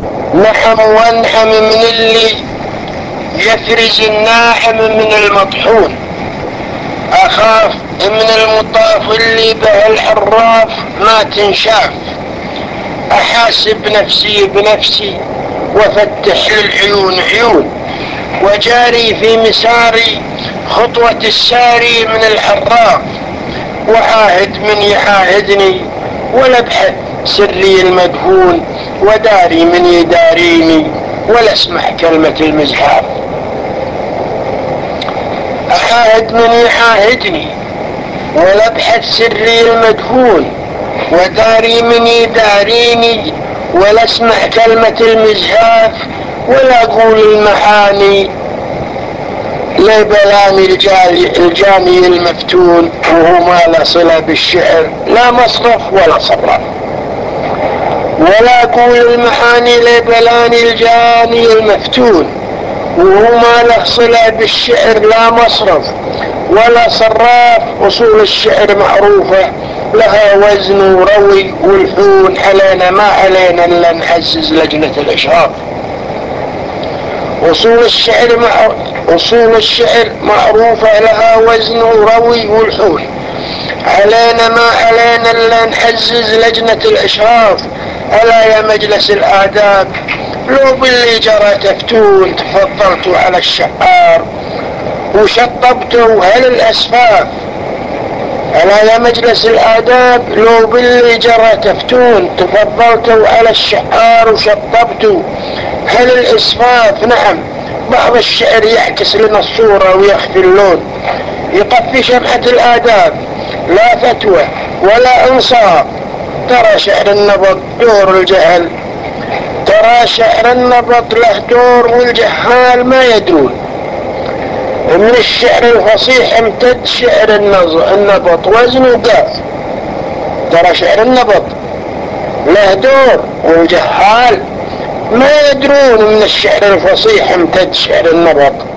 نعم وانعم من اللي يفرز الناعم من المطحون، اخاف من المطاف اللي به الحراف ما تنشاف، احاسب نفسي بنفسي وافتح للعيون عيون، وجاري في مساري خطوة الساري من الحراف، وعاهد من يعاهدني ولا ابحث سري المدفون، وداري من يداريني ولا اسمع كلمة المزحاف. اعاهد من يعاهدني ولا ابحث سري المدفون، وداري من يداريني ولا اسمع كلمة المزحاف، ولا اقول المعاني لبلاني الجاني المفتون، وهو ما له صلة بالشعر لا مصرف ولا صراف. ولا اقول المعاني لبلاني الجاني المفتون، وهو ما له صلة بالشعر لا مصرف ولا صراف. اصول الشعر معروفة لها وزن وروي والحون، علينا ما علينا الا نعزز لجنة الاشراف. أصول الشعر معروفة لها وزن وروي والحول، علينا ما علينا إلا نعزز لجنة الإشراف. ألا يا مجلس الآداب لو باللي جرى تفتون، تفضلتوا على الشعار وشطبتوا هل الأسفاف. ألا يا مجلس الآداب لو باللي جرى تفتون، تفضلتوا على الشعار وشطبتوا هل الإسفاف. نعم بعض الشعر يعكس لنا الصورة ويخفي اللون، يطفي شمعة الآداب لا فتوى ولا إنصاف. ترى شعر النبض دور الجهل، ترى شعر النبض له دور والجهال ما يدرون. من الشعر الفصيح امتد شعر النبض وزن وقاف. ترى شعر النبض له دور والجهال ما يدرون. من الشعر الفصيح امتد شعر النبض